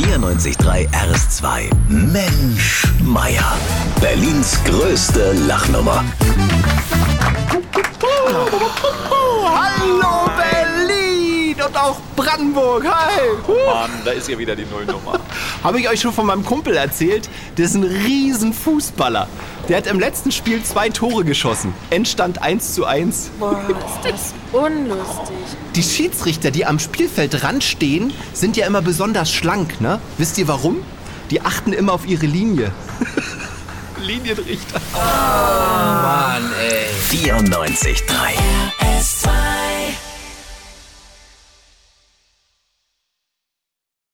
94.3 RS2. Mensch, Meier. Berlins größte Lachnummer. Hallo Berlin und auch Brandenburg, hi! Mann, da ist ja wieder die Nullnummer. Habe ich euch schon von meinem Kumpel erzählt? Der ist ein riesen Fußballer. Der hat im letzten Spiel 2 Tore geschossen. Endstand 1:1. Boah, ist das unlustig. Die Schiedsrichter, die am Spielfeldrand stehen, sind ja immer besonders schlank, ne? Wisst ihr warum? Die achten immer auf ihre Linie. Linienrichter. Mann, ey. 94.3 RS2.